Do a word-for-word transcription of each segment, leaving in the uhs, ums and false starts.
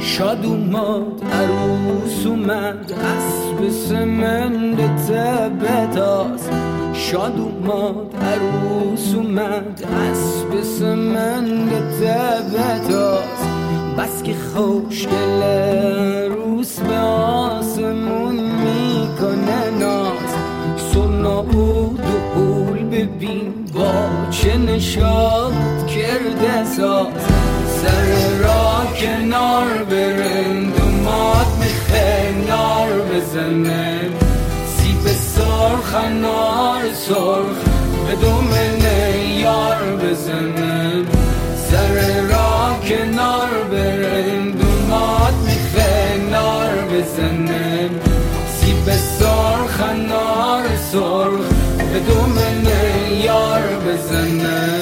شاد اومد عروس اومد اسب سمند تبتاست. شاد اومد عروس اومد اسب سمند تبتاست. بس که خوشگل عروس به آسمون میکنه ناز. سرنا بود و اول ببین با چه نشاد کرده ساز. سر را کنار برند اومد میخه نار بزنه. سیب سرخ نار سرخ به دومنه یار بزنه. سر را کنار برند اومد میخه نار بزنه. سیب سرخ نار سرخ به دومنه یار بزنه.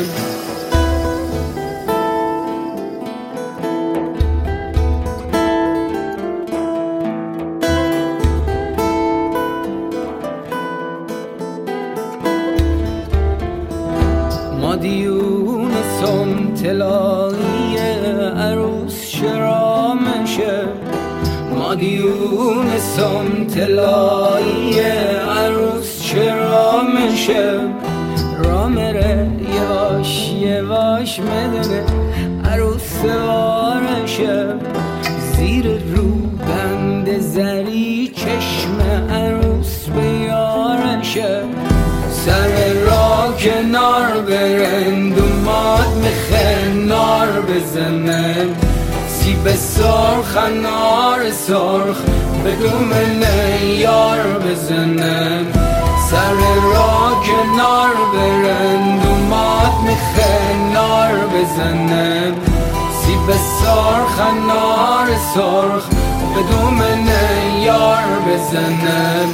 مادیون سنتلایی عروس شرامشه. مادیون سنتلایی عروس شرامشه. را مره یواش یواش مدنه عروس سوارشه. زیر رو بند زری چشم عروس بیارشه. سر را کنار برند اومد میخه نار بزنه. سیب سرخ نار سرخ به دومنه یار بزنه. سر را کنار برند اومد میخه نار بزنه. سیب سرخ نار سرخ به دومنه یار بزنه.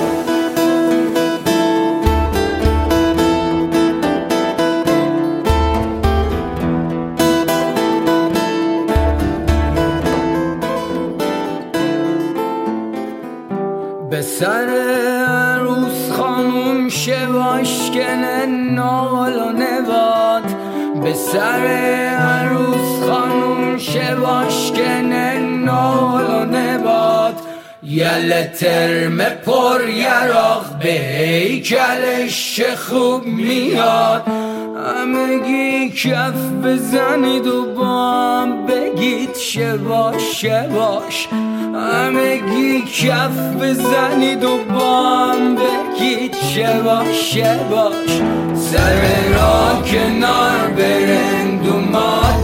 به سر عروس خانوم شواش کنه نال و نبات. به سر عروس خانوم شواش کنه نال و نبات. یله ترم پر یراق به هیکلش چه خوب میاد. همگی کف بزنید و با هم بگید شواش شواش. همگی کف بزنید و با هم بگید شواش شواش. سر را کنار برند اومد